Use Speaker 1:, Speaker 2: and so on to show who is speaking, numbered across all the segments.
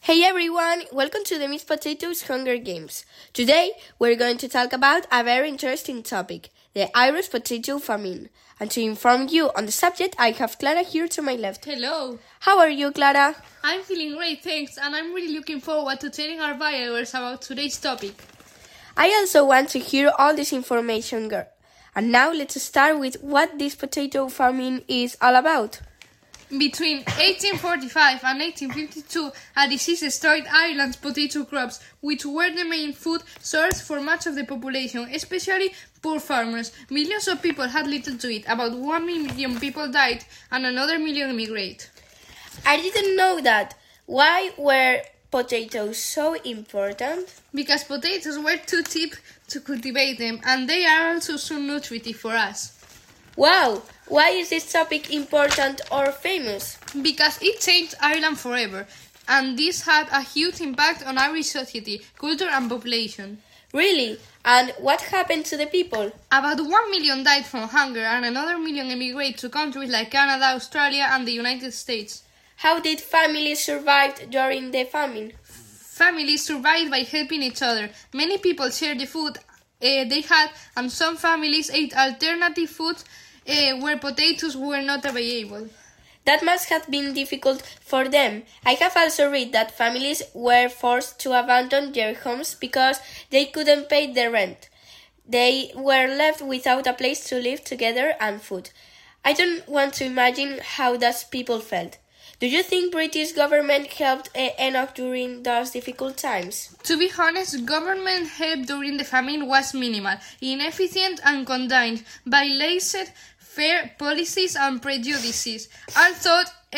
Speaker 1: Hey everyone, welcome to the Miss Potatoes Hunger Games. Today we're going to talk about a very interesting topic, the Irish potato famine. And to inform you on the subject, I have Clara here to my left.
Speaker 2: Hello.
Speaker 1: How are you, Clara?
Speaker 2: I'm feeling great, thanks, and I'm really looking forward to telling our viewers about today's topic.
Speaker 1: I also want to hear all this information, girl. And now let's start with what this potato famine is all about.
Speaker 2: Between 1845 and 1852, a disease destroyed Ireland's potato crops, which were the main food source for much of the population, especially poor farmers. Millions of people had little to eat. About 1 million people died, and another million immigrated.
Speaker 1: I didn't know that. Why were potatoes so important?
Speaker 2: Because potatoes were too cheap to cultivate them, and they are also so nutritive for us.
Speaker 1: Wow! Why is this topic important or famous?
Speaker 2: Because it changed Ireland forever, and this had a huge impact on Irish society, culture and population.
Speaker 1: Really? And what happened to the people?
Speaker 2: About 1 million died from hunger and another million emigrated to countries like Canada, Australia and the United States.
Speaker 1: How did families survive during the famine?
Speaker 2: Families survived by helping each other. Many people shared the food they had, and some families ate alternative foods where potatoes were not available.
Speaker 1: That must have been difficult for them. I have also read that families were forced to abandon their homes because they couldn't pay the rent. They were left without a place to live together and food. I don't want to imagine how those people felt. Do you think British government helped enough during those difficult times?
Speaker 2: To be honest, government help during the famine was minimal, inefficient and conditioned by laissez-faire policies and prejudices. Although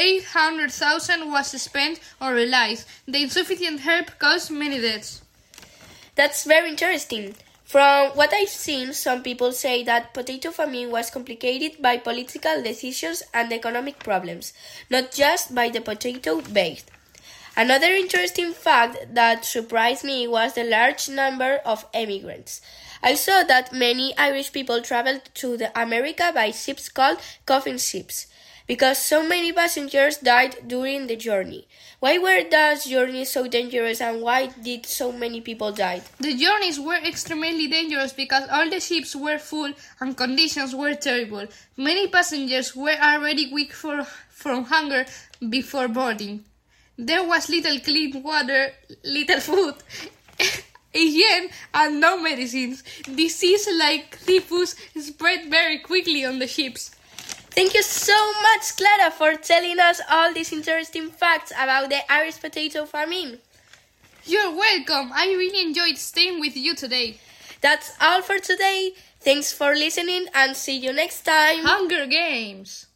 Speaker 2: 800,000 was spent on relief, the insufficient help caused many deaths.
Speaker 1: That's very interesting. From what I've seen, some people say that potato famine was complicated by political decisions and economic problems, not just by the potato based. Another interesting fact that surprised me was the large number of immigrants. I saw that many Irish people traveled to America by ships called coffin ships, because so many passengers died during the journey. Why were those journeys so dangerous and why did so many people die?
Speaker 2: The journeys were extremely dangerous because all the ships were full and conditions were terrible. Many passengers were already weak from hunger before boarding. There was little clean water, little food, hygiene, and no medicines. Disease like typhus spread very quickly on the ships.
Speaker 1: Thank you so much, Clara, for telling us all these interesting facts about the Irish potato famine.
Speaker 2: You're welcome. I really enjoyed staying with you today.
Speaker 1: That's all for today. Thanks for listening and see you next time.
Speaker 2: Hunger Games!